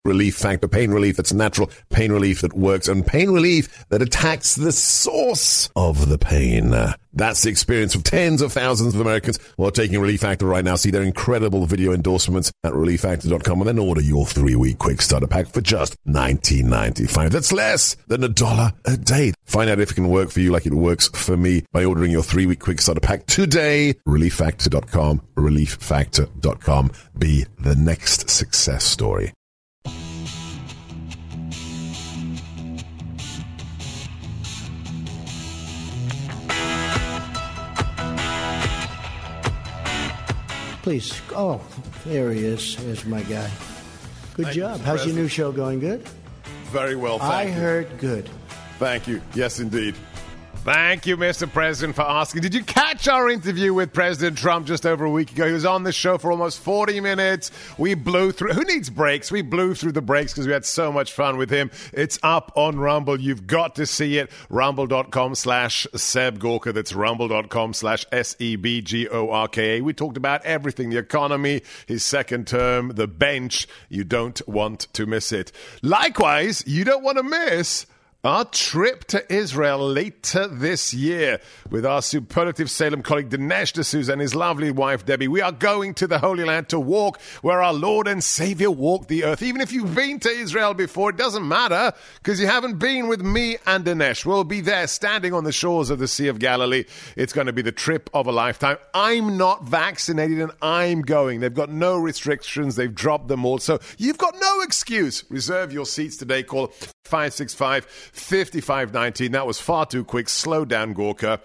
Relief Factor. Pain relief that's natural, pain relief that works, and pain relief that attacks the source of the pain. That's the experience of tens of thousands of Americans who are taking Relief Factor right now. See their incredible video endorsements at relieffactor.com and then order your 3-week quick starter pack for just $19.95. That's less than $1 a day. Find out if it can work for you like it works for me by ordering your 3-week quick starter pack today. relieffactor.com, relieffactor.com. Be the next success story. Please. Oh, there he is. There's my guy. Good job. How's your new show going? Good? Very well, thank you. I heard good. Thank you. Yes, indeed. Thank you, Mr. President, for asking. Did you catch our interview with President Trump just over a week ago? He was on the show for almost 40 minutes. We blew through. Who needs breaks? We blew through the breaks because we had so much fun with him. It's up on Rumble. You've got to see it. Rumble.com/Seb Gorka. That's rumble.com/SEBGORKA. We talked about everything. The economy, his second term, the bench. You don't want to miss it. Likewise, you don't want to miss our trip to Israel later this year with our superlative Salem colleague Dinesh D'Souza and his lovely wife Debbie. We are going to the Holy Land to walk where our Lord and Savior walked the earth. Even if you've been to Israel before, it doesn't matter because you haven't been with me and Dinesh. We'll be there standing on the shores of the Sea of Galilee. It's going to be the trip of a lifetime. I'm not vaccinated and I'm going. They've got no restrictions. They've dropped them all. So you've got no excuse. Reserve your seats today. Call 565-5519. That was far too quick. Slow down, Gorka.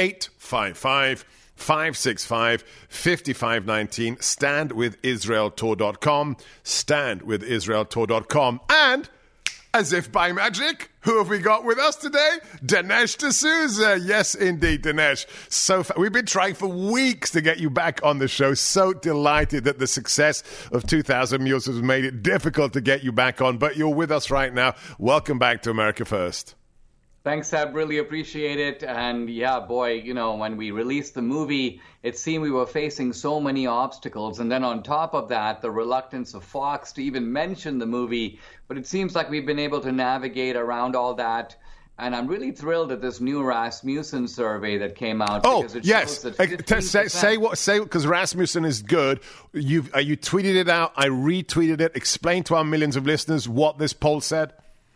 855-565-5519. StandWithIsraelTour.com. StandWithIsraelTour.com. And as if by magic, who have we got with us today? Dinesh D'Souza. Yes, indeed, Dinesh. We've been trying for weeks to get you back on the show. So delighted that the success of 2,000 Mules has made it difficult to get you back on, but you're with us right now. Welcome back to America First. Thanks, Seb. Really appreciate it. And yeah, boy, when we released the movie, it seemed we were facing so many obstacles. And then on top of that, the reluctance of Fox to even mention the movie. But it seems like we've been able to navigate around all that. And I'm really thrilled at this new Rasmussen survey that came out. Because it shows that 15%. Say because Rasmussen is good. You tweeted it out. I retweeted it. Explain to our millions of listeners what this poll said.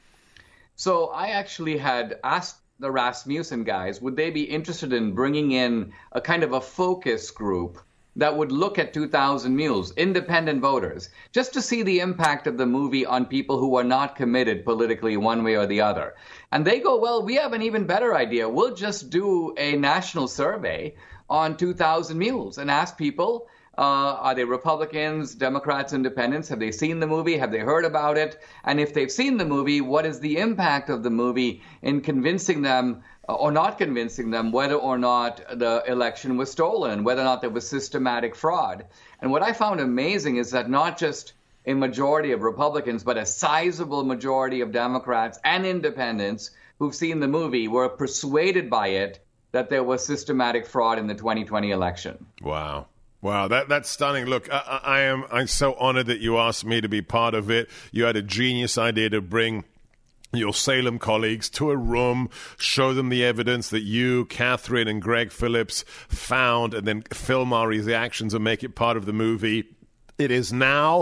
So I actually had asked the Rasmussen guys, would they be interested in bringing in a kind of a focus group that would look at 2,000 Mules, independent voters, just to see the impact of the movie on people who are not committed politically one way or the other. And they go, well, we have an even better idea. We'll just do a national survey on 2,000 Mules and ask people, are they Republicans, Democrats, Independents? Have they seen the movie? Have they heard about it? And if they've seen the movie, what is the impact of the movie in convincing them or not convincing them whether or not the election was stolen, whether or not there was systematic fraud? And what I found amazing is that not just a majority of Republicans, but a sizable majority of Democrats and Independents who've seen the movie were persuaded by it that there was systematic fraud in the 2020 election. Wow. Wow, that's stunning. Look, I'm so honored that you asked me to be part of it. You had a genius idea to bring your Salem colleagues to a room, show them the evidence that you, Catherine, and Greg Phillips found, and then film our reactions and make it part of the movie. It is now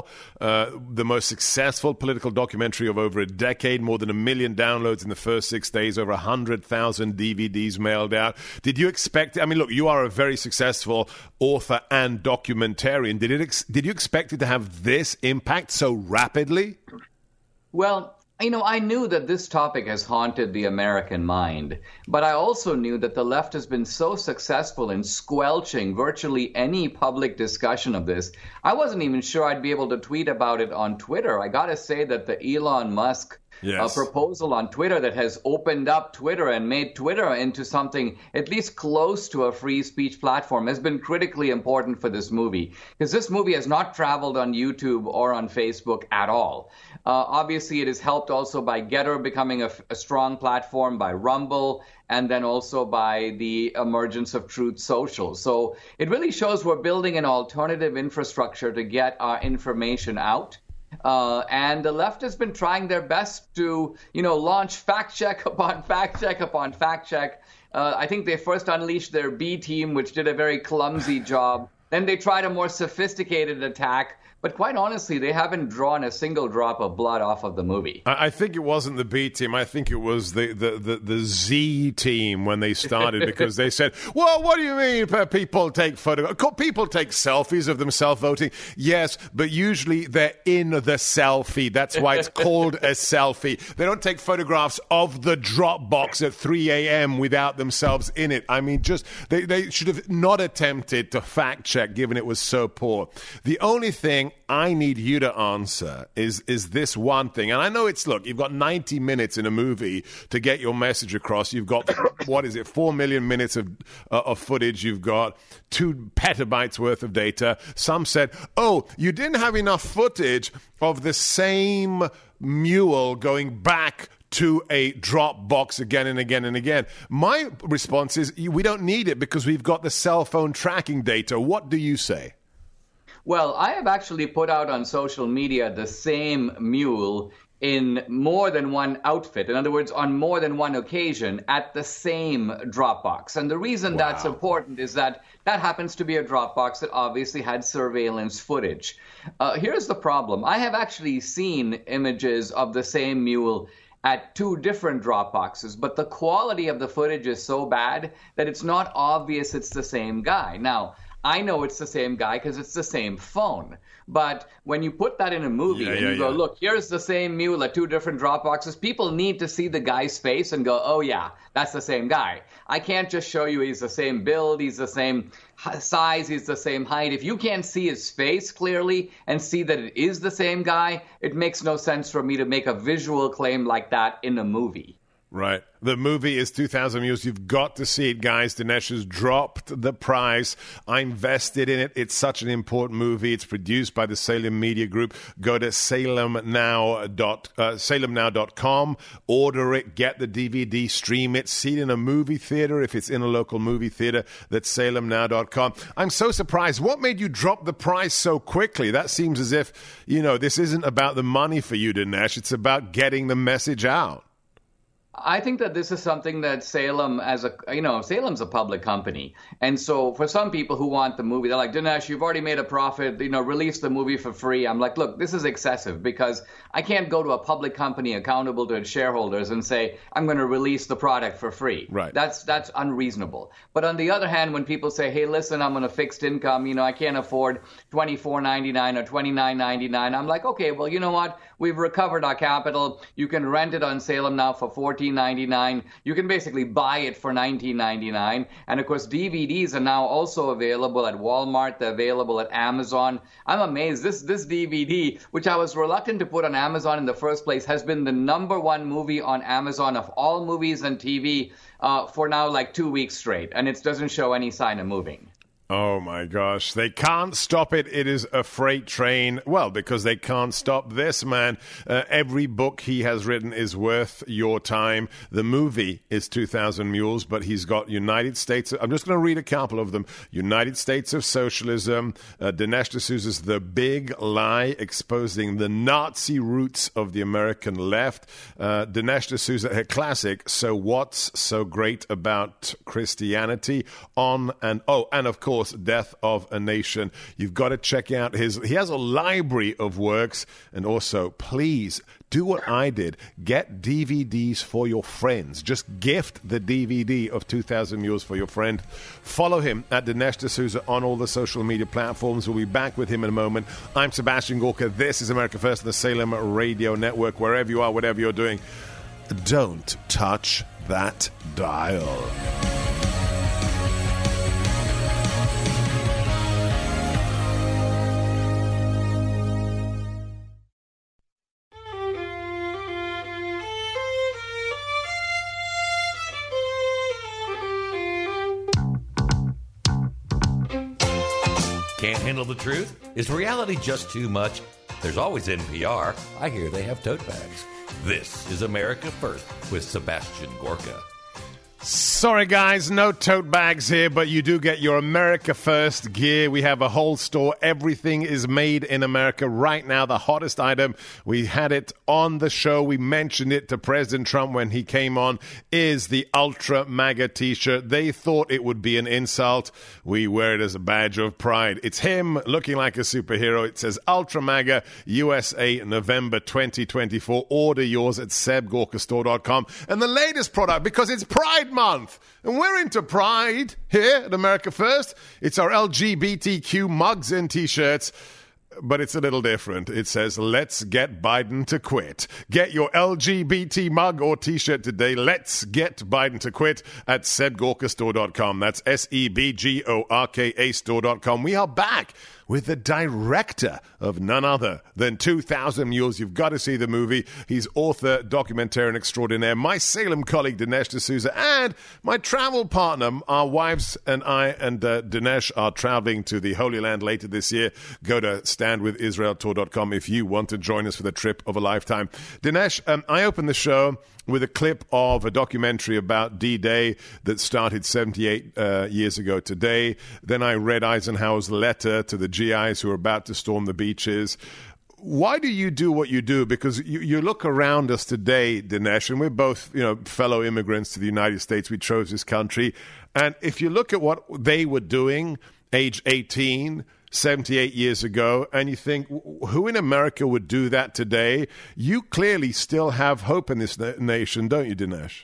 the most successful political documentary of over a decade, more than 1 million downloads in the first 6 days, over 100,000 DVDs mailed out. Did you expect it? I mean, look, you are a very successful author and documentarian. Did you expect it to have this impact so rapidly? Well, I knew that this topic has haunted the American mind, but I also knew that the left has been so successful in squelching virtually any public discussion of this. I wasn't even sure I'd be able to tweet about it on Twitter. I got to say that the Elon Musk proposal on Twitter that has opened up Twitter and made Twitter into something at least close to a free speech platform has been critically important for this movie, because this movie has not traveled on YouTube or on Facebook at all. Obviously, it is helped also by Getter becoming a strong platform, by Rumble, and then also by the emergence of Truth Social. So it really shows we're building an alternative infrastructure to get our information out. And the left has been trying their best to, launch fact check upon fact check upon fact check. I think they first unleashed their B team, which did a very clumsy job. Then they tried a more sophisticated attack. But quite honestly, they haven't drawn a single drop of blood off of the movie. I think it wasn't the B team. I think it was the Z team when they started, because they said, well, what do you mean people take photographs? People take selfies of themselves voting. Yes, but usually they're in the selfie. That's why it's called a selfie. They don't take photographs of the drop box at 3 a.m. without themselves in it. I mean, they should have not attempted to fact check, given it was so poor. The only thing I need you to answer is this one thing. And I know you've got 90 minutes in a movie to get your message across. You've got, 4 million minutes of footage. You've got 2 petabytes worth of data. Some said, you didn't have enough footage of the same mule going back to a drop box again and again and again. My response is, we don't need it because we've got the cell phone tracking data. What do you say? Well, I have actually put out on social media the same mule in more than one outfit. In other words, on more than one occasion at the same Dropbox. And the reason that's important is that happens to be a Dropbox that obviously had surveillance footage. Here's the problem. I have actually seen images of the same mule at 2 different Dropboxes, but the quality of the footage is so bad that it's not obvious it's the same guy. Now, I know it's the same guy because it's the same phone. But when you put that in a movie and you go, look, here's the same mule at 2 different Dropboxes, people need to see the guy's face and go, oh, yeah, that's the same guy. I can't just show you he's the same build, he's the same size, he's the same height. If you can't see his face clearly and see that it is the same guy, it makes no sense for me to make a visual claim like that in a movie. Right. The movie is 2,000 Mules. You've got to see it, guys. Dinesh has dropped the price. I invested in it. It's such an important movie. It's produced by the Salem Media Group. Go to salemnow.com. Order it. Get the DVD. Stream it. See it in a movie theater if it's in a local movie theater. That's salemnow.com. I'm so surprised. What made you drop the price so quickly? That seems as if, this isn't about the money for you, Dinesh. It's about getting the message out. I think that this is something that Salem, Salem's a public company. And so for some people who want the movie, they're like, Dinesh, you've already made a profit, release the movie for free. I'm like, look, this is excessive because I can't go to a public company accountable to its shareholders and say, I'm going to release the product for free. Right. That's unreasonable. But on the other hand, when people say, hey, listen, I'm on a fixed income, I can't afford $24.99 or $29.99. I'm like, okay, well, you know what? We've recovered our capital. You can rent it on Salem now for $14.99. You can basically buy it for $19.99. And of course, DVDs are now also available at Walmart. They're available at Amazon. I'm amazed. This DVD, which I was reluctant to put on Amazon in the first place, has been the #1 movie on Amazon of all movies and TV for now like 2 weeks straight. And it doesn't show any sign of moving. Oh, my gosh. They can't stop it. It is a freight train. Well, because they can't stop this man. Every book he has written is worth your time. The movie is 2,000 Mules, but he's got United States. I'm just going to read a couple of them. United States of Socialism. Dinesh D'Souza's The Big Lie, exposing the Nazi roots of the American left. Dinesh D'Souza, her classic, So What's So Great About Christianity? And of course, Death of a Nation. You've got to check out he has a library of works. And also, please do what I did. Get DVDs for your friends. Just gift the DVD of 2,000 Mules for your friend. Follow him at Dinesh D'Souza on all the social media platforms. We'll be back with him in a moment. I'm Sebastian Gorka. This is America First on the Salem Radio Network. Wherever you are, whatever you're doing, don't touch that dial. Can't handle the truth? Is reality just too much? There's always NPR. I hear they have tote bags. This is America First with Sebastian Gorka. Sorry, guys, no tote bags here, but you do get your America First gear. We have a whole store. Everything is made in America right now. The hottest item, we had it on the show. We mentioned it to President Trump when he came on, is the Ultra MAGA t-shirt. They thought it would be an insult. We wear it as a badge of pride. It's him looking like a superhero. It says Ultra MAGA USA November 2024. Order yours at sebgorkastore.com. And the latest product, because it's Pride Month, and we're into pride here at America First. It's our LGBTQ mugs and t-shirts, but it's a little different. It says, let's get Biden to quit. Get your LGBT mug or t-shirt today. Let's get Biden to quit at sebgorkastore.com. That's SEBGORKA store.com. We are back with the director of none other than 2,000 Mules. You've got to see the movie. He's author, documentarian extraordinaire, my Salem colleague, Dinesh D'Souza, and my travel partner. Our wives and I and Dinesh are traveling to the Holy Land later this year. Go to standwithisraeltour.com if you want to join us for the trip of a lifetime. Dinesh, I opened the show with a clip of a documentary about D-Day that started 78 years ago today. Then I read Eisenhower's letter to the GIs who were about to storm the beaches. Why do you do what you do? Because you look around us today, Dinesh, and we're both, fellow immigrants to the United States. We chose this country. And if you look at what they were doing, age 18, 78 years ago, and you think, who in America would do that today? You clearly still have hope in this nation, don't you, Dinesh?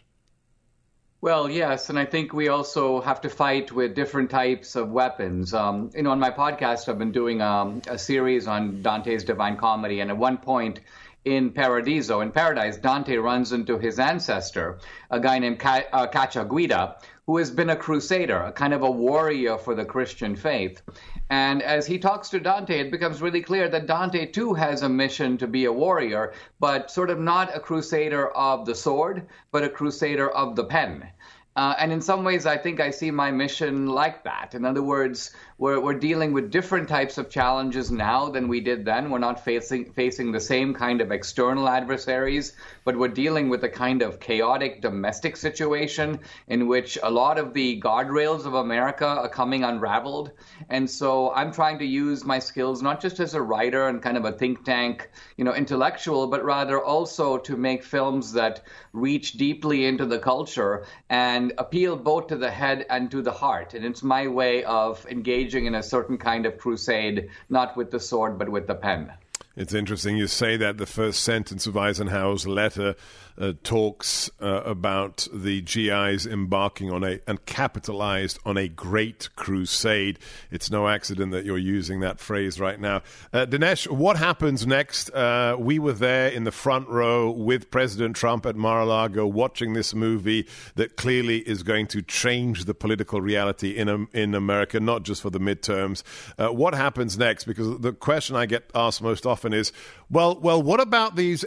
Well, yes, and I think we also have to fight with different types of weapons. On my podcast, I've been doing a series on Dante's Divine Comedy, and at one point in Paradise, Dante runs into his ancestor, a guy named Cacciaguida, who has been a crusader, a kind of a warrior for the Christian faith. And as he talks to Dante, it becomes really clear that Dante, too, has a mission to be a warrior, but sort of not a crusader of the sword, but a crusader of the pen. And in some ways, I think I see my mission like that. In other words, we're dealing with different types of challenges now than we did then. We're not facing the same kind of external adversaries, but we're dealing with a kind of chaotic domestic situation in which a lot of the guardrails of America are coming unraveled. And so I'm trying to use my skills not just as a writer and kind of a think tank, intellectual, but rather also to make films that reach deeply into the culture and appeal both to the head and to the heart. And it's my way of engaging in a certain kind of crusade, not with the sword, but with the pen. It's interesting you say that. The first sentence of Eisenhower's letter talks about the GIs embarking on and capitalized on a great crusade. It's no accident that you're using that phrase right now. Dinesh, what happens next? We were there in the front row with President Trump at Mar-a-Lago watching this movie that clearly is going to change the political reality in America, not just for the midterms. What happens next? Because the question I get asked most often is, well, what about these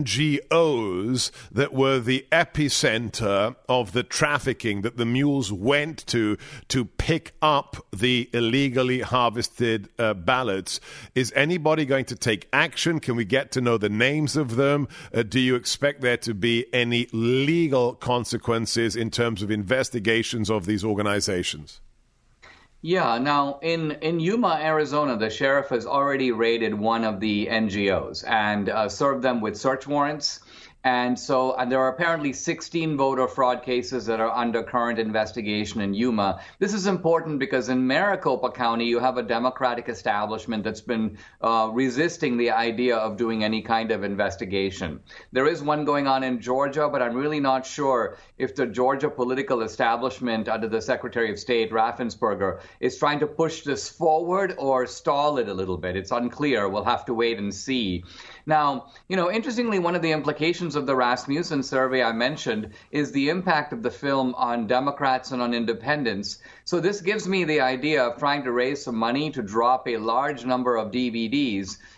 NGOs that were the epicenter of the trafficking that the mules went to pick up the illegally harvested ballots? Is anybody going to take action? Can we get to know the names of them? Do you expect there to be any legal consequences in terms of investigations of these organizations? Yeah, now in Yuma, Arizona, the sheriff has already raided one of the NGOs and served them with search warrants. And there are apparently 16 voter fraud cases that are under current investigation in Yuma. This is important because in Maricopa County, you have a Democratic establishment that's been resisting the idea of doing any kind of investigation. There is one going on in Georgia, but I'm really not sure if the Georgia political establishment under the Secretary of State, Raffensperger, is trying to push this forward or stall it a little bit. It's unclear. We'll have to wait and see. Now, interestingly, one of the implications of the Rasmussen survey I mentioned is the impact of the film on Democrats and on independents. So this gives me the idea of trying to raise some money to drop a large number of DVDs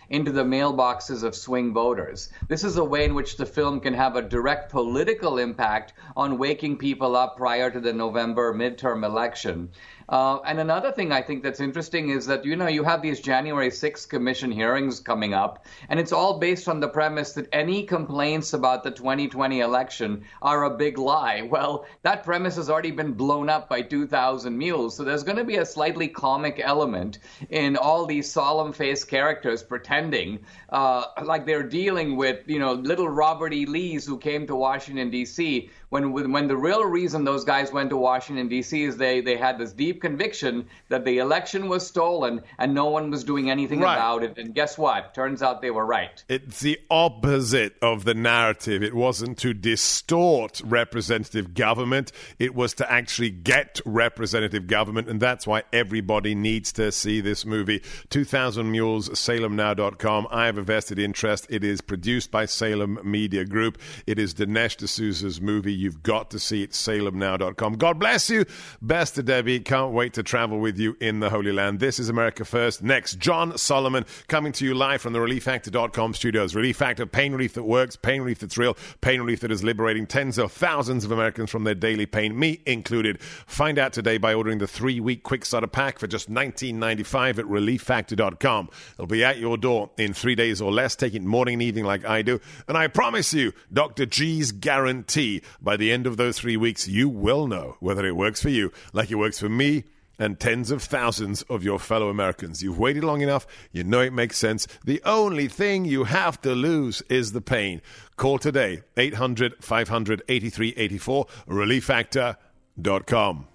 into the mailboxes of swing voters. This is a way in which the film can have a direct political impact on waking people up prior to the November midterm election. And another thing I think that's interesting is that, you have these January 6th commission hearings coming up, and it's all based on the premise that any complaints about the 2020 election are a big lie. Well, that premise has already been blown up by 2,000 Mules, so there's going to be a slightly comic element in all these solemn-faced characters pretending like they're dealing with, little Robert E. Lees who came to Washington, D.C., when the real reason those guys went to Washington, D.C. is they had this deep conviction that the election was stolen and no one was doing anything about it. And guess what? Turns out they were right. It's the opposite of the narrative. It wasn't to distort representative government. It was to actually get representative government. And that's why everybody needs to see this movie. 2000 Mules, salemnow.com. I have a vested interest. It is produced by Salem Media Group. It is Dinesh D'Souza's movie. You've got to see it, salemnow.com. God bless you. Best to Debbie. Can't wait to travel with you in the Holy Land. This is America First. Next, John Solomon coming to you live from the ReliefFactor.com studios. Relief Factor, pain relief that works, pain relief that's real, pain relief that is liberating tens of thousands of Americans from their daily pain, me included. Find out today by ordering the 3-week quick starter pack for just $19.95 at ReliefFactor.com. It'll be at your door in 3 days or less. Take it morning and evening like I do. And I promise you, Dr. G's guarantee, by the end of those 3 weeks, you will know whether it works for you like it works for me and tens of thousands of your fellow Americans. You've waited long enough. You know it makes sense. The only thing you have to lose is the pain. Call today, 800-500-8384, ReliefFactor.com.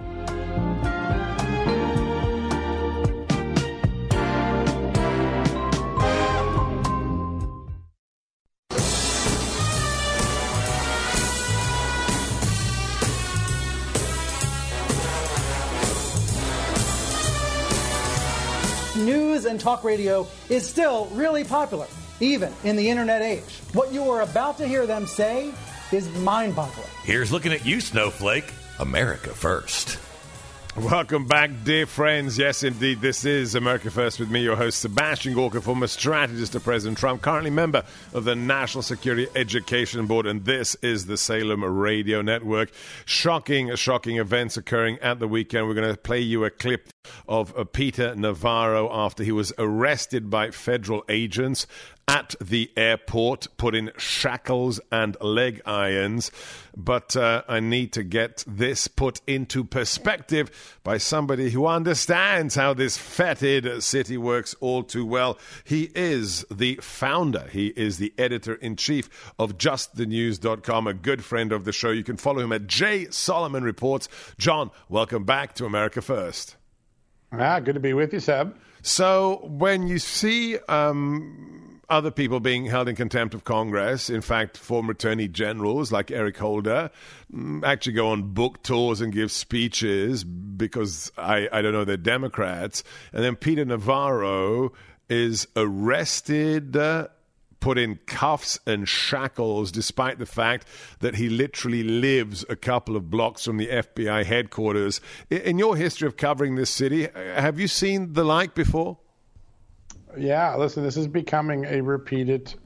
News and talk radio is still really popular, even in the internet age. What you are about to hear them say is mind-boggling. Here's looking at you, Snowflake. America First. Welcome back, dear friends. Yes, indeed, this is America First with me, your host, Sebastian Gorka, former strategist to President Trump, currently member of the National Security Education Board, and this is the Salem Radio Network. Shocking events occurring at the weekend. We're going to play you a clip of Peter Navarro after he was arrested by federal agents at the airport, put in shackles and leg irons. But I need to get this put into perspective by somebody who understands how this fetid city works all too well. He is the founder. He is the editor-in-chief of JustTheNews.com, a good friend of the show. You can follow him at J. Solomon Reports. John, welcome back to America First. Good to be with you, Seb. So when you see other people being held in contempt of Congress, in fact, former attorney generals like Eric Holder, actually go on book tours and give speeches because, I don't know, they're Democrats. And then Peter Navarro is arrested, put in cuffs and shackles, despite the fact that he literally lives a couple of blocks from the FBI headquarters. In your history of covering this city, have you seen the like before? Yeah, listen, this is becoming a repeated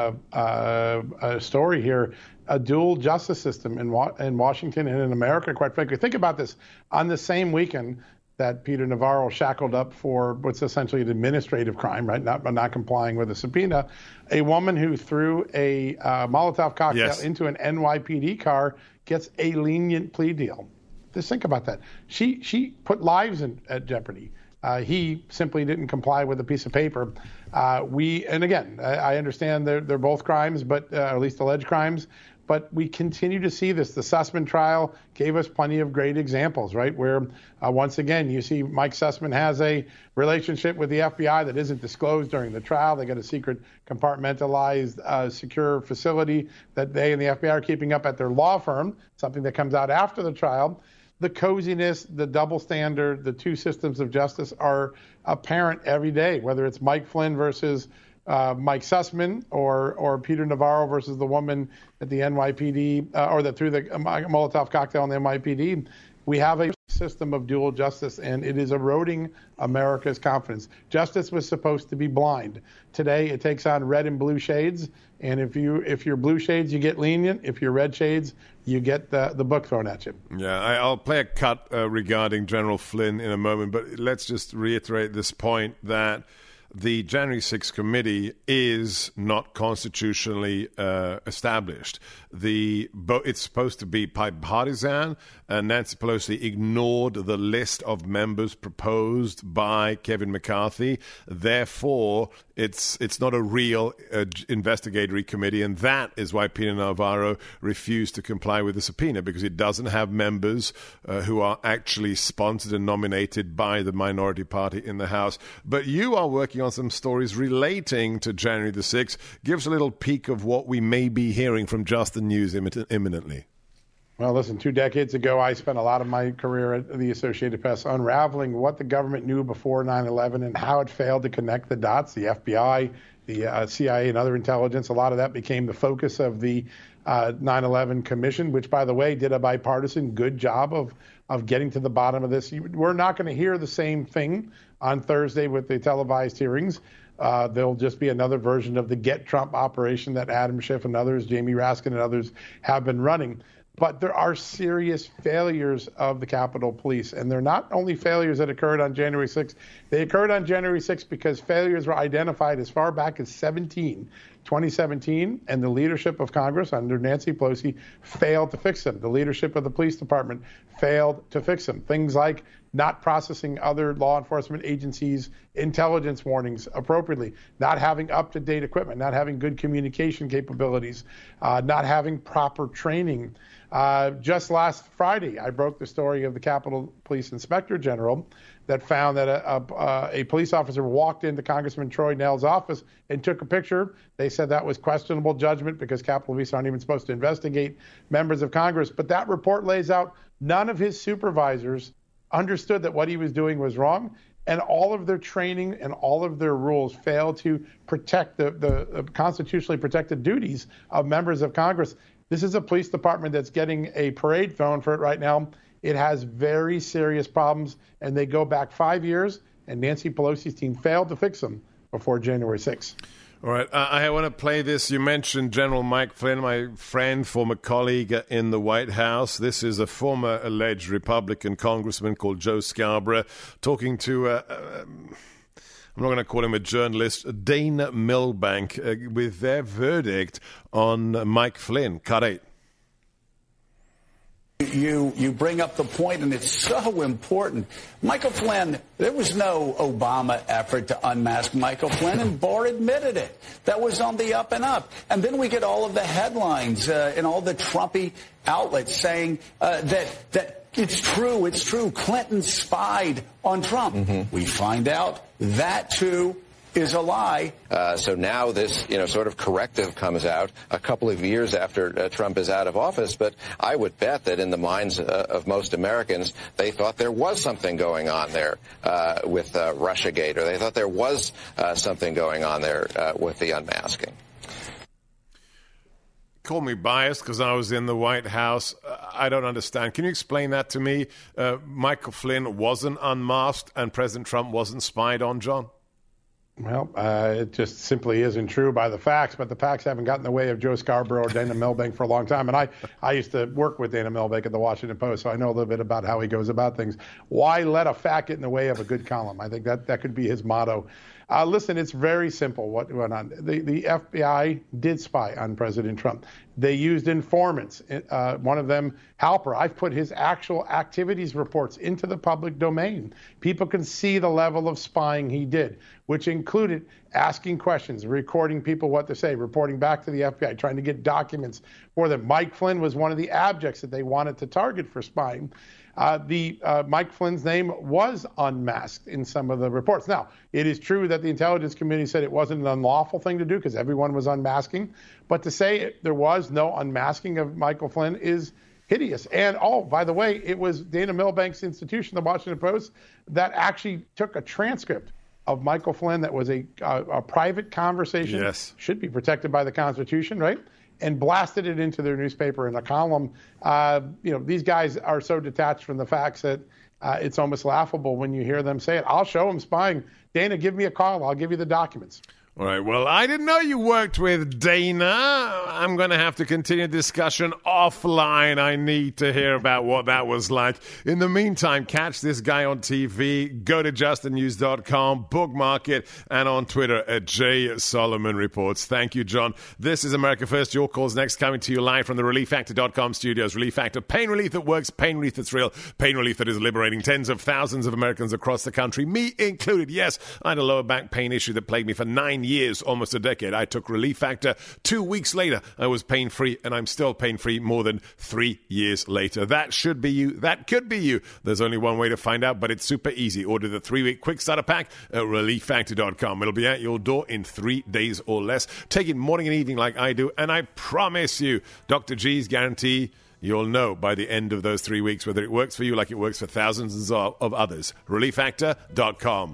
story here. A dual justice system in Washington and in America, quite frankly. Think about this. On the same weekend that Peter Navarro shackled up for what's essentially an administrative crime, right, not complying with a subpoena, a woman who threw a Molotov cocktail into an NYPD car gets a lenient plea deal. Just think about that. She put lives at jeopardy. He simply didn't comply with a piece of paper. And again, I understand they're both crimes, but at least alleged crimes. But we continue to see this. The Sussman trial gave us plenty of great examples, right? Where once again, you see Mike Sussman has a relationship with the FBI that isn't disclosed during the trial. They got a secret compartmentalized secure facility that they and the FBI are keeping up at their law firm, something that comes out after the trial. The coziness, the double standard, the two systems of justice are apparent every day, whether it's Mike Flynn versus Mike Sussman or Peter Navarro versus the woman at the NYPD or that threw the Molotov cocktail on the NYPD. We have a system of dual justice, and it is eroding America's confidence. Justice was supposed to be blind. Today, it takes on red and blue shades, and if you're blue shades, you get lenient. If you're red shades, you get the book thrown at you. Yeah, I'll play a cut regarding General Flynn in a moment, but let's just reiterate this point that the January 6th committee is not constitutionally established. It's supposed to be bipartisan, and Nancy Pelosi ignored the list of members proposed by Kevin McCarthy. Therefore, it's not a real investigatory committee, and that is why Peter Navarro refused to comply with the subpoena, because it doesn't have members who are actually sponsored and nominated by the minority party in the House. But you are working on some stories relating to January the 6th. Give us a little peek of what we may be hearing from Just the News imminently. Well, listen, 2 decades ago, I spent a lot of my career at the Associated Press unraveling what the government knew before 9/11 and how it failed to connect the dots. The FBI, the CIA, and other intelligence, a lot of that became the focus of the 9/11 Commission, which, by the way, did a bipartisan good job of getting to the bottom of this. We're not going to hear the same thing on Thursday with the televised hearings. There'll just be another version of the Get Trump operation that Adam Schiff and others, Jamie Raskin and others, have been running. But there are serious failures of the Capitol Police, and they're not only failures that occurred on January 6th. They occurred on January 6th because failures were identified as far back as 2017, and the leadership of Congress under Nancy Pelosi failed to fix them. The leadership of the police department failed to fix them. Things like not processing other law enforcement agencies' intelligence warnings appropriately, not having up-to-date equipment, not having good communication capabilities, not having proper training. Just last Friday, I broke the story of the Capitol Police Inspector General that found that a police officer walked into Congressman Troy Nell's office and took a picture. They said that was questionable judgment because Capitol Police aren't even supposed to investigate members of Congress. But that report lays out none of his supervisors understood that what he was doing was wrong, and all of their training and all of their rules failed to protect the constitutionally protected duties of members of Congress. This is a police department that's getting a parade thrown for it right now. It has very serious problems, and they go back 5 years, and Nancy Pelosi's team failed to fix them before January 6th. All right. I want to play this. You mentioned General Mike Flynn, my friend, former colleague in the White House. This is a former alleged Republican congressman called Joe Scarborough talking to, I'm not going to call him a journalist, Dana Milbank, with their verdict on Mike Flynn. Cut 8. You bring up the point, and it's so important. Michael Flynn, there was no Obama effort to unmask Michael Flynn, and Barr admitted it. That was on the up and up. And then we get all of the headlines in all the Trumpy outlets saying that it's true, Clinton spied on Trump. Mm-hmm. We find out that, too, is a lie. So now this, sort of corrective comes out a couple of years after Trump is out of office. But I would bet that in the minds of most Americans, they thought there was something going on there with Russiagate, or they thought there was something going on there with the unmasking. Call me biased because I was in the White House. I don't understand. Can you explain that to me? Michael Flynn wasn't unmasked and President Trump wasn't spied on, John? Well, it just simply isn't true by the facts, but the facts haven't gotten in the way of Joe Scarborough or Dana Milbank for a long time. And I used to work with Dana Milbank at the Washington Post, so I know a little bit about how he goes about things. Why let a fact get in the way of a good column? I think that could be his motto. Listen, it's very simple what went on. The FBI did spy on President Trump. They used informants. One of them, Halper, I've put his actual activities reports into the public domain. People can see the level of spying he did, which included asking questions, recording people what to say, reporting back to the FBI, trying to get documents for them. Mike Flynn was one of the objects that they wanted to target for spying. Mike Flynn's name was unmasked in some of the reports. Now, it is true that the Intelligence Committee said it wasn't an unlawful thing to do because everyone was unmasking. But to say there was no unmasking of Michael Flynn is hideous. And, by the way, it was Dana Milbank's institution, the Washington Post, that actually took a transcript of Michael Flynn that was a private conversation. Yes. Should be protected by the Constitution, right? And blasted it into their newspaper in a column. These guys are so detached from the facts that it's almost laughable when you hear them say it. I'll show them spying. Dana, give me a call. I'll give you the documents. All right, well, I didn't know you worked with Dana. I'm going to have to continue discussion offline. I need to hear about what that was like. In the meantime, catch this guy on TV. Go to justthenews.com, bookmark it, and on Twitter at @JSolomonReports. Thank you, John. This is America First. Your call's next, coming to you live from the ReliefFactor.com studios. Relief Factor, pain relief that works, pain relief that's real, pain relief that is liberating tens of thousands of Americans across the country, me included. Yes, I had a lower back pain issue that plagued me for 9 years, almost a decade. I took Relief Factor. 2 weeks later, I was pain-free, and I'm still pain-free more than 3 years later. That should be you. That could be you. There's only one way to find out, but it's super easy. Order the 3-week quick starter pack at ReliefFactor.com. It'll be at your door in 3 days or less. Take it morning and evening like I do, and I promise you, Dr. G's guarantee you'll know by the end of those 3 weeks whether it works for you like it works for thousands of others. ReliefFactor.com.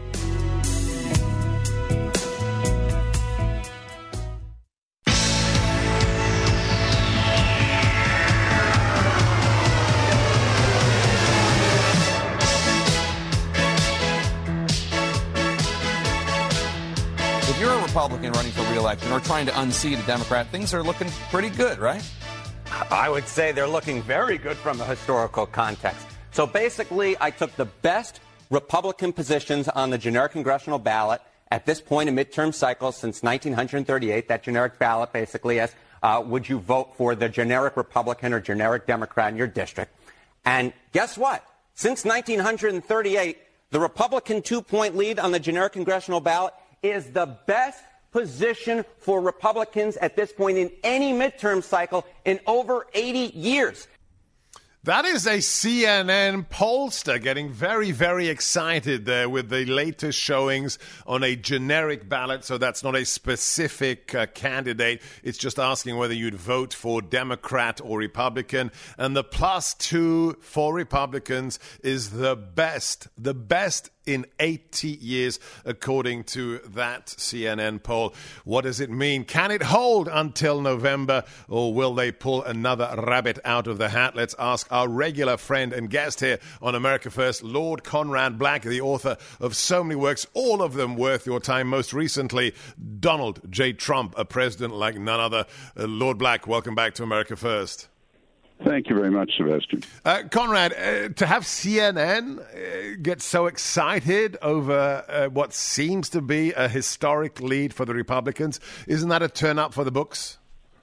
If you're a Republican running for re-election or trying to unseat a Democrat, things are looking pretty good, right? I would say they're looking very good from a historical context. So basically, I took the best Republican positions on the generic congressional ballot at this point in midterm cycles since 1938. That generic ballot basically asks, would you vote for the generic Republican or generic Democrat in your district? And guess what? Since 1938, the Republican 2-point lead on the generic congressional ballot is the best position for Republicans at this point in any midterm cycle in over 80 years. That is a CNN pollster getting very, very excited there with the latest showings on a generic ballot. So that's not a specific candidate. It's just asking whether you'd vote for Democrat or Republican. And the +2 for Republicans is the best in 80 years, according to that CNN poll. What does it mean? Can it hold until November, or will they pull another rabbit out of the hat? Let's ask our regular friend and guest here on America First, Lord Conrad Black, the author of so many works, all of them worth your time. Most recently, Donald J. Trump, a president like none other. Lord Black, welcome back to America First. Thank you very much, Sebastian. Conrad, to have CNN get so excited over what seems to be a historic lead for the Republicans, isn't that a turn up for the books?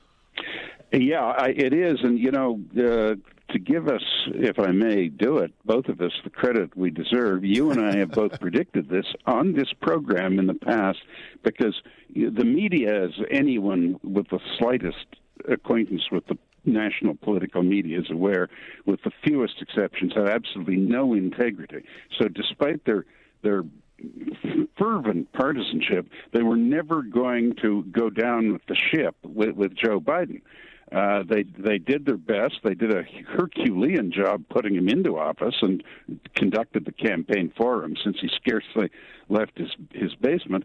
Yeah, it is. And, you know, to give us, if I may do it, both of us, the credit we deserve, you and I have both predicted this on this program in the past, because the media, as anyone with the slightest acquaintance with the national political media is aware, with the fewest exceptions, have absolutely no integrity. So despite their fervent partisanship, they were never going to go down with the ship with Joe Biden. They did their best. They did a Herculean job putting him into office and conducted the campaign for him since he scarcely left his basement.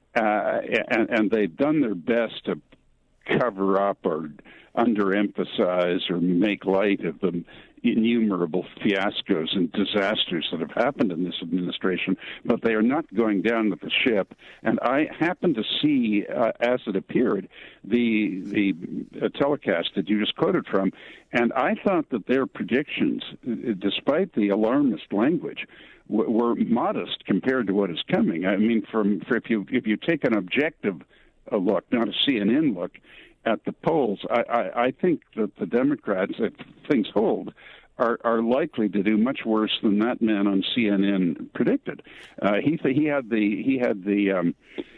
And they've done their best to cover up or underemphasize or make light of the innumerable fiascos and disasters that have happened in this administration, but they are not going down with the ship. And I happened to see, as it appeared, the telecast that you just quoted from, and I thought that their predictions, despite the alarmist language, were modest compared to what is coming. I mean, if you take an objective look, not a CNN look, at the polls, I think that the Democrats, if things hold, are likely to do much worse than that man on CNN predicted. He had the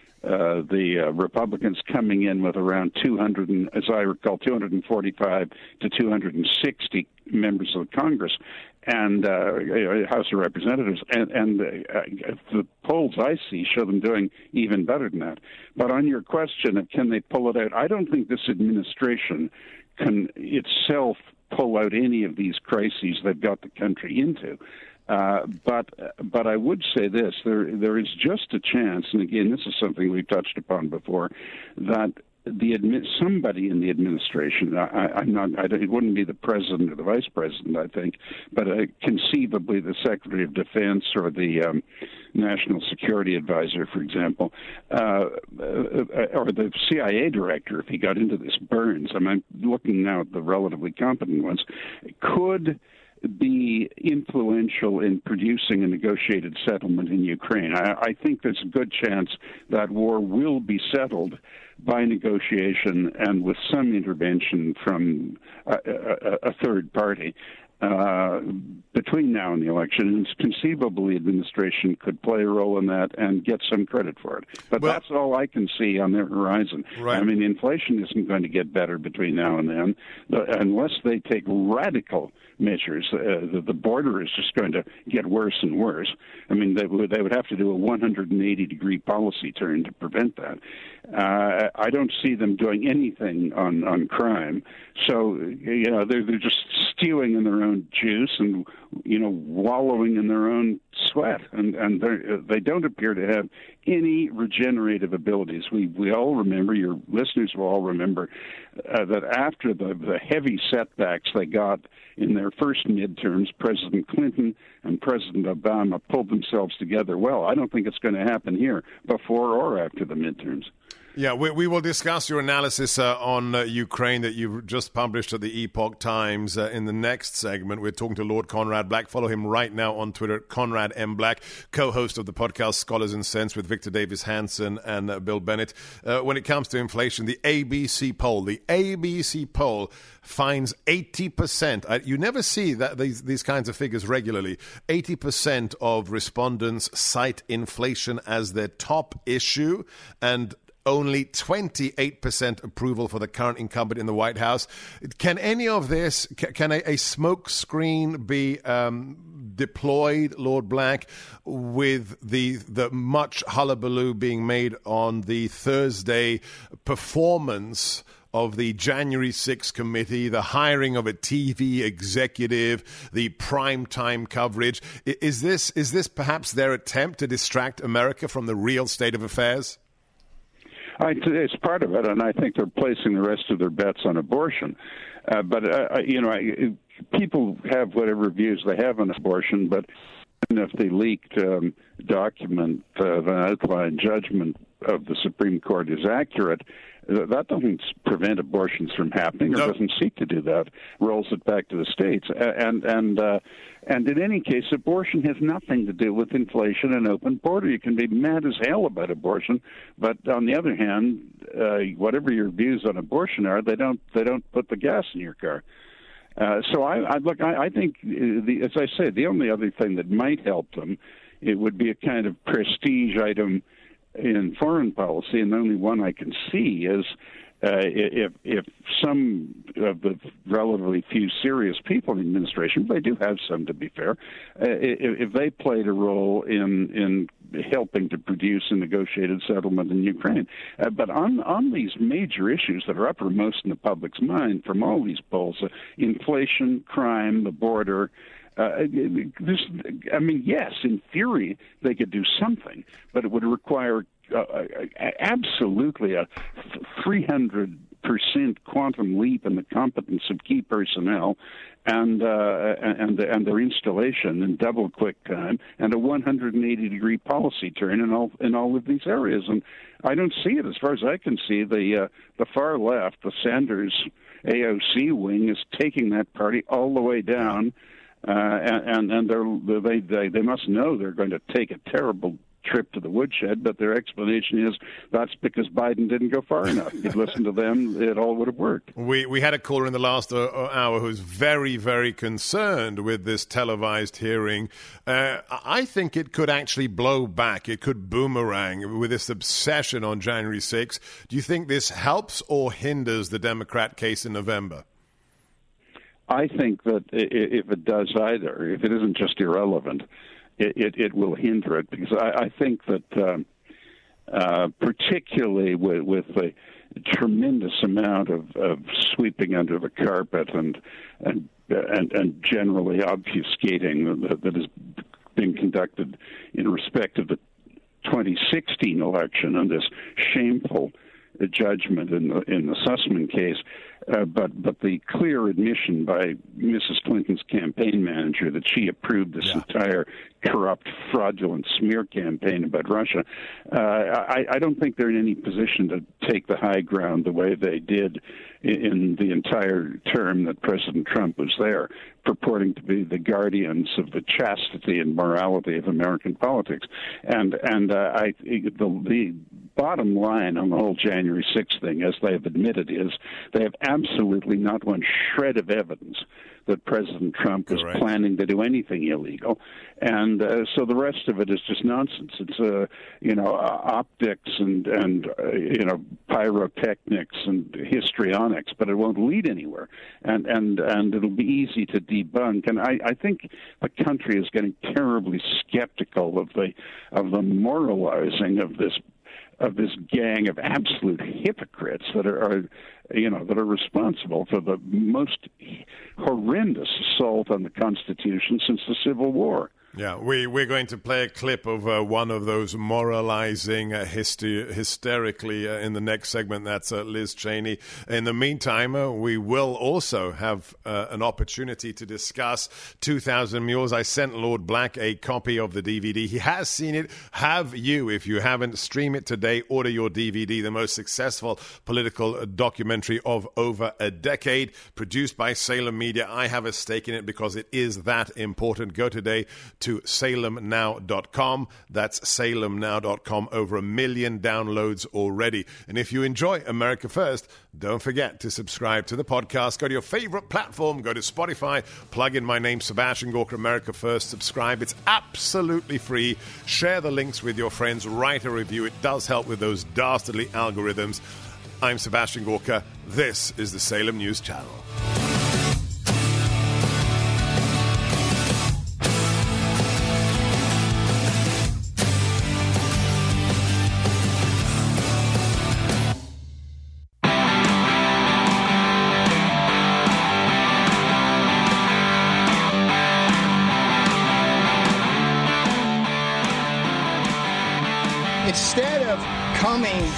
Republicans coming in with around 200, as I recall, 245 to 260 members of Congress and House of Representatives, and the polls I see show them doing even better than that. But on your question of can they pull it out, I don't think this administration can itself pull out any of these crises they've got the country into. But I would say this, there is just a chance, and again, this is something we've touched upon before, that somebody in the administration, it wouldn't be the president or the vice president, I think, but conceivably the Secretary of Defense or the National Security Advisor, for example, or the CIA director, if he got into this, Burns. I'm looking now at the relatively competent ones, could be influential in producing a negotiated settlement in Ukraine. I think there's a good chance that war will be settled by negotiation and with some intervention from a third party between now and the election. And conceivably, the administration could play a role in that and get some credit for it. But that's all I can see on their horizon. Right. I mean, inflation isn't going to get better between now and then unless they take radical measures. The border is just going to get worse and worse. I mean, they would have to do a 180-degree policy turn to prevent that. I don't see them doing anything on crime. So, they're just stewing in their own juice and, wallowing in their own sweat. And they don't appear to have any regenerative abilities. We all remember, your listeners will all remember, that after the heavy setbacks they got in their first midterms, President Clinton and President Obama pulled themselves together well. I don't think it's going to happen here before or after the midterms. Yeah, we will discuss your analysis on Ukraine that you just published at the Epoch Times in the next segment. We're talking to Lord Conrad Black. Follow him right now on Twitter, Conrad M. Black, co-host of the podcast Scholars and Sense with Victor Davis Hanson and Bill Bennett. When it comes to inflation, the ABC poll finds 80%. You never see these kinds of figures regularly. 80% of respondents cite inflation as their top issue, and only 28% approval for the current incumbent in the White House. Can any of this, can a smoke screen be deployed, Lord Black, with the much hullabaloo being made on the Thursday performance of the January 6th committee, the hiring of a TV executive, the primetime coverage? Is this perhaps their attempt to distract America from the real state of affairs? It's part of it, and I think they're placing the rest of their bets on abortion. People have whatever views they have on abortion, but even if the leaked document, the outline judgment of the Supreme Court is accurate, that doesn't prevent abortions from happening, or doesn't seek to do that. Rolls it back to the states, and in any case, abortion has nothing to do with inflation and open border. You can be mad as hell about abortion, but on the other hand, whatever your views on abortion are, they don't put the gas in your car. So I think, as I said, the only other thing that might help them, it would be a kind of prestige item in foreign policy, and the only one I can see is if some of the relatively few serious people in the administration, they do have some to be fair, if they played a role in helping to produce a negotiated settlement in Ukraine. But on these major issues that are uppermost in the public's mind from all these polls, inflation, crime, the border, yes, in theory, they could do something, but it would require absolutely a 300% quantum leap in the competence of key personnel and their installation in double quick time, and a 180-degree policy turn in all of these areas. And I don't see it. As far as I can see, the far left, the Sanders AOC wing, is taking that party all the way down. And they must know they're going to take a terrible trip to the woodshed, but their explanation is that's because Biden didn't go far enough. If you'd listened to them, it all would have worked. We had a caller in the last hour who's very, very concerned with this televised hearing. I think it could actually blow back. It could boomerang with this obsession on January 6th. Do you think this helps or hinders the Democrat case in November? I think that if it does either, if it isn't just irrelevant, it will hinder it, because I think that particularly with a tremendous amount of sweeping under the carpet and generally obfuscating that is being conducted in respect of the 2016 election and this shameful judgment in the Sussman case. But the clear admission by Mrs. Clinton's campaign manager that she approved this entire corrupt, fraudulent smear campaign about Russia, I don't think they're in any position to take the high ground the way they did in the entire term that President Trump was there, purporting to be the guardians of the chastity and morality of American politics. And the bottom line on the whole January 6th thing, as they have admitted, is they have absolutely not one shred of evidence that President Trump was planning to do anything illegal, and so the rest of it is just nonsense. It's optics and pyrotechnics and histrionics, but it won't lead anywhere, and it'll be easy to debunk. And I think the country is getting terribly skeptical of the moralizing of this gang of absolute hypocrites that are responsible for the most horrendous assault on the Constitution since the Civil War. Yeah, we're going to play a clip of one of those moralizing hysterically in the next segment. That's Liz Cheney. In the meantime, we will also have an opportunity to discuss 2,000 Mules. I sent Lord Black a copy of the DVD. He has seen it. Have you? If you haven't, stream it today. Order your DVD, the most successful political documentary of over a decade, produced by Salem Media. I have a stake in it because it is that important. Go today to salemnow.com. That's salemnow.com. Over 1 million downloads already. And if you enjoy America First, don't forget to subscribe to the podcast. Go to your favorite platform. Go to Spotify. Plug in my name, Sebastian Gorka, America First. Subscribe. It's absolutely free. Share the links with your friends. Write a review. It does help with those dastardly algorithms. I'm Sebastian Gorka. This is the Salem News Channel. Instead of coming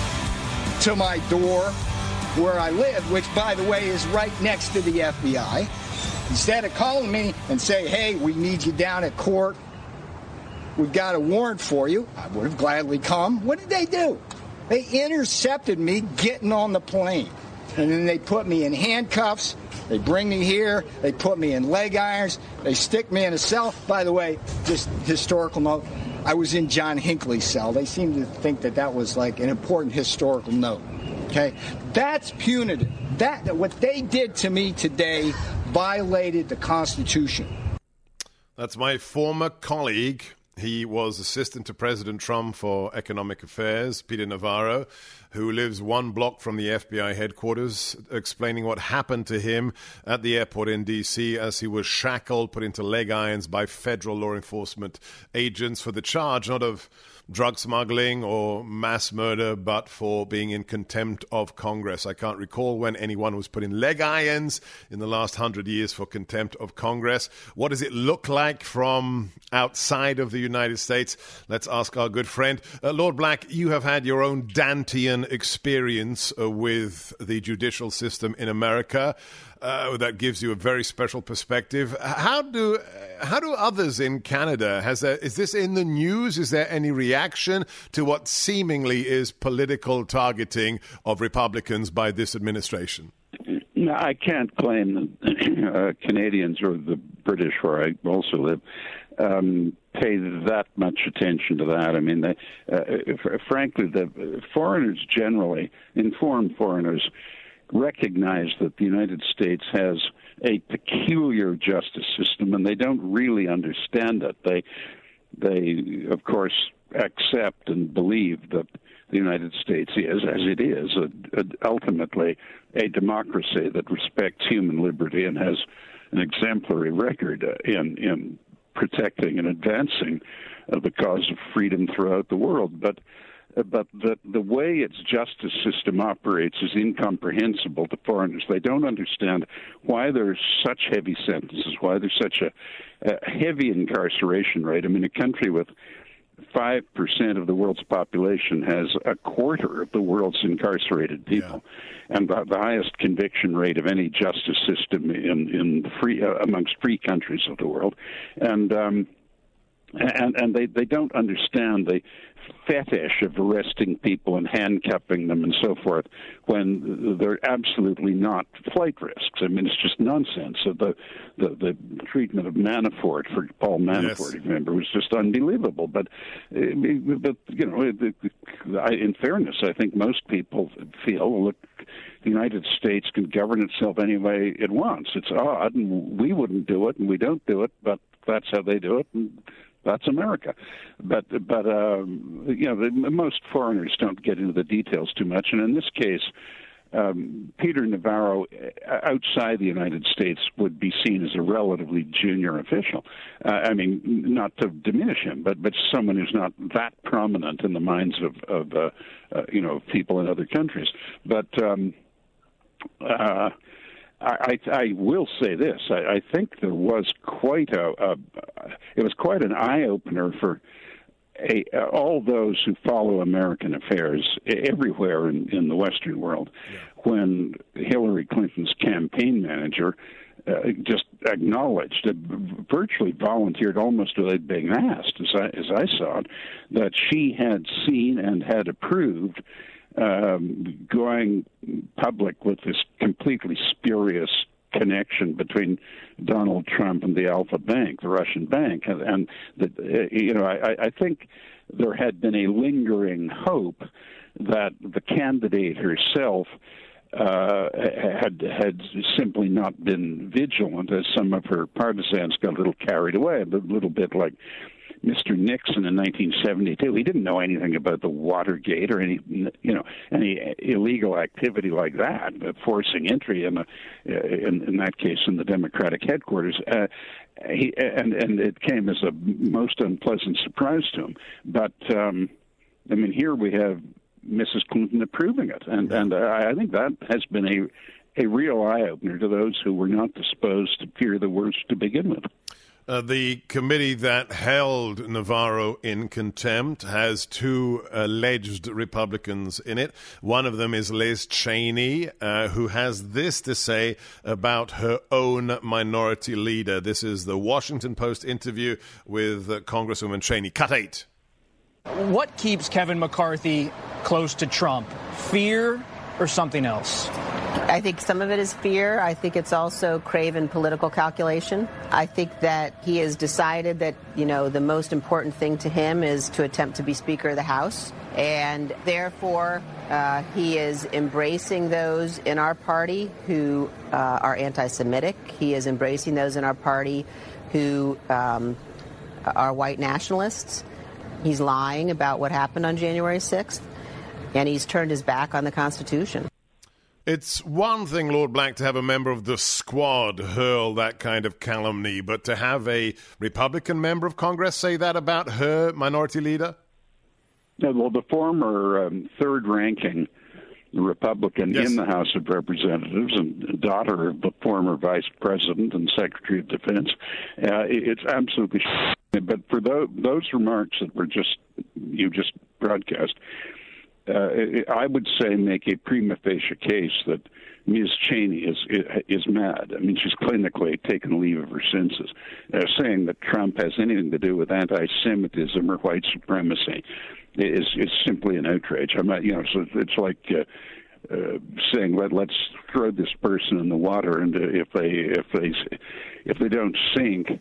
to my door where I live, which, by the way, is right next to the FBI, instead of calling me and say, hey, we need you down at court, we've got a warrant for you, I would have gladly come. What did they do? They intercepted me getting on the plane. And then they put me in handcuffs. They bring me here. They put me in leg irons. They stick me in a cell. By the way, just historical note, I was in John Hinckley's cell. They seem to think that was like an important historical note. Okay? That's punitive. What they did to me today violated the Constitution. That's my former colleague. He was assistant to President Trump for economic affairs, Peter Navarro, who lives 1 block from the FBI headquarters, explaining what happened to him at the airport in D.C. as he was shackled, put into leg irons by federal law enforcement agents for the charge not of drug smuggling or mass murder, but for being in contempt of Congress. I can't recall when anyone was put in leg irons in the last 100 years for contempt of Congress. What does it look like from outside of the United States? Let's ask our good friend. Lord Black, you have had your own Dantean experience with the judicial system in America. That gives you a very special perspective. How do others in Canada? Is this in the news? Is there any reaction to what seemingly is political targeting of Republicans by this administration? No, I can't claim that Canadians or the British, where I also live, pay that much attention to that. I mean, frankly, the foreigners generally, informed foreigners, recognize that the United States has a peculiar justice system, and they don't really understand it. They of course, accept and believe that the United States is, as it is, ultimately a democracy that respects human liberty and has an exemplary record in protecting and advancing the cause of freedom throughout the world. But the way its justice system operates is incomprehensible to foreigners. They don't understand why there's such heavy sentences, why there's such a heavy incarceration rate. I mean, a country with 5% of the world's population has a quarter of the world's incarcerated people, and the highest conviction rate of any justice system in amongst free countries of the world, and they don't understand the fetish of arresting people and handcuffing them and so forth when they're absolutely not flight risks. I mean, it's just nonsense. So the treatment of Manafort, for Paul Manafort, remember, was just unbelievable. But in fairness, I think most people feel, look, the United States can govern itself any way it wants. It's odd, and we wouldn't do it, and we don't do it, but that's how they do it. And that's America. But most foreigners don't get into the details too much. And in this case, Peter Navarro, outside the United States, would be seen as a relatively junior official. I mean, not to diminish him, but someone who's not that prominent in the minds of people in other countries. But I will say this. I think there was quite an eye-opener for all those who follow American affairs everywhere in the Western world when Hillary Clinton's campaign manager just acknowledged, virtually volunteered, almost without being asked, as I saw it, that she had seen and had approved going public with this completely spurious connection between Donald Trump and the Alpha Bank, the Russian bank, and I think there had been a lingering hope that the candidate herself had simply not been vigilant, as some of her partisans got a little carried away, a little bit like Mr. Nixon in 1972. He didn't know anything about the Watergate or any illegal activity like that, forcing entry in that case in the Democratic headquarters. And it came as a most unpleasant surprise to him. But here we have Mrs. Clinton approving it, and I think that has been a real eye opener to those who were not disposed to fear the worst to begin with. The committee that held Navarro in contempt has two alleged Republicans in it. One of them is Liz Cheney, who has this to say about her own minority leader. This is the Washington Post interview with Congresswoman Cheney. Cut 8. What keeps Kevin McCarthy close to Trump? Fear or something else? I think some of it is fear. I think it's also craven political calculation. I think that he has decided that, the most important thing to him is to attempt to be Speaker of the House. And therefore, he is embracing those in our party who are anti-Semitic. He is embracing those in our party who are white nationalists. He's lying about what happened on January 6th. And he's turned his back on the Constitution. It's one thing, Lord Black, to have a member of the squad hurl that kind of calumny, but to have a Republican member of Congress say that about her minority leader? Well, the former third-ranking Republican in the House of Representatives and daughter of the former Vice President and Secretary of Defense, it's absolutely. But for those remarks that you just broadcast, I would say make a prima facie case that Ms. Cheney is mad. I mean, she's clinically taken leave of her senses. Saying that Trump has anything to do with anti-Semitism or white supremacy is simply an outrage. So it's like saying let's throw this person in the water, and if they don't sink,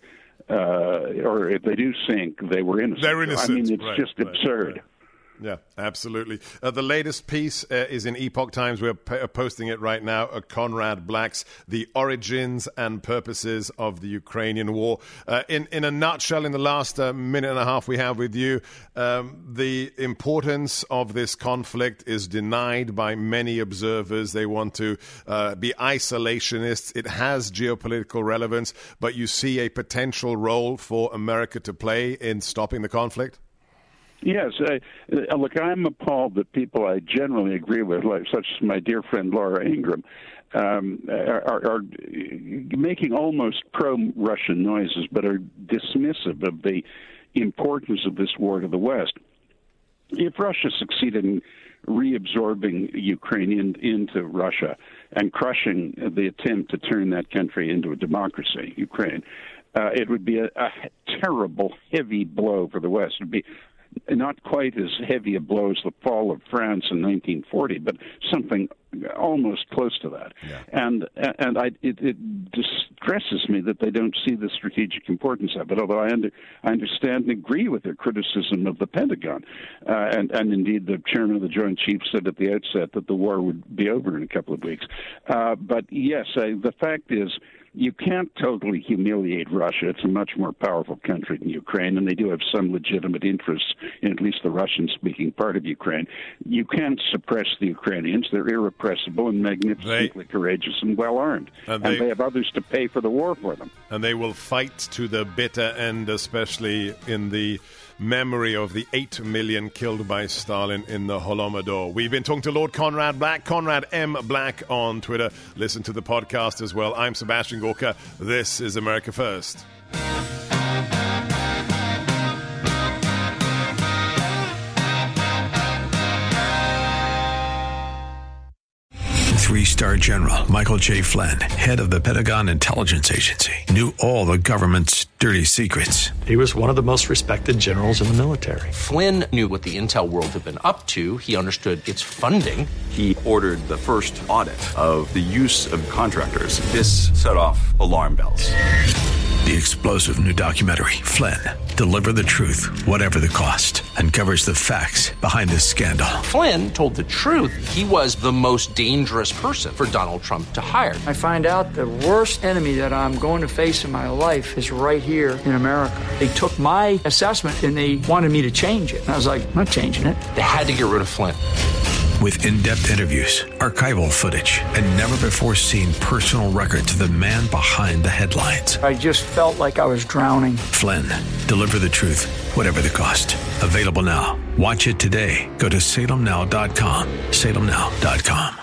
or if they do sink, they were innocent. They're innocent. I mean, it's just absurd. Right. Yeah, absolutely. The latest piece is in Epoch Times. We're posting it right now. Conrad Black's The Origins and Purposes of the Ukrainian War. In a nutshell, in the last minute and a half we have with you, the importance of this conflict is denied by many observers. They want to be isolationists. It has geopolitical relevance, but you see a potential role for America to play in stopping the conflict? Yes. Look, I'm appalled that people I generally agree with, such as my dear friend Laura Ingraham, are making almost pro-Russian noises, but are dismissive of the importance of this war to the West. If Russia succeeded in reabsorbing Ukraine into Russia and crushing the attempt to turn that country into a democracy, Ukraine, it would be a terrible, heavy blow for the West. It would be not quite as heavy a blow as the fall of France in 1940, but something almost close to that. Yeah. And it distresses me that they don't see the strategic importance of it, although I understand and agree with their criticism of the Pentagon. And indeed, the chairman of the Joint Chiefs said at the outset that the war would be over in a couple of weeks. But yes, the fact is, you can't totally humiliate Russia. It's a much more powerful country than Ukraine, and they do have some legitimate interests in at least the Russian-speaking part of Ukraine. You can't suppress the Ukrainians. They're irrepressible and magnificently courageous and well-armed. And they have others to pay for the war for them. And they will fight to the bitter end, especially in the memory of the 8 million killed by Stalin in the Holodomor. We've been talking to Lord Conrad Black, Conrad M. Black on Twitter. Listen to the podcast as well. I'm Sebastian Gorka. This is America First. Three-star General Michael J. Flynn, head of the Pentagon Intelligence Agency, knew all the government's dirty secrets. He was one of the most respected generals in the military. Flynn knew what the intel world had been up to. He understood its funding. He ordered the first audit of the use of contractors. This set off alarm bells. The explosive new documentary, Flynn, Deliver the Truth, Whatever the Cost, uncovers the facts behind this scandal. Flynn told the truth. He was the most dangerous person for Donald Trump to hire. I find out the worst enemy that I'm going to face in my life is right here in America. They took my assessment and they wanted me to change it. And I was like, I'm not changing it. They had to get rid of Flynn. With in-depth interviews, archival footage, and never-before-seen personal records of the man behind the headlines. I just felt like I was drowning. Flynn, Deliver the Truth, Whatever the Cost. Available now. Watch it today. Go to salemnow.com. salemnow.com.